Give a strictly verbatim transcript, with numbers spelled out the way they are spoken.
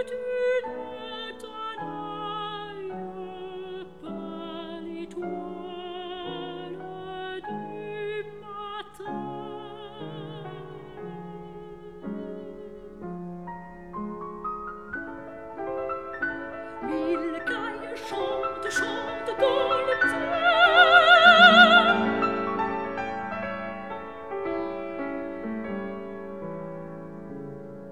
d'une tenaille par l'étoile du matin. L'île caille chante, chante.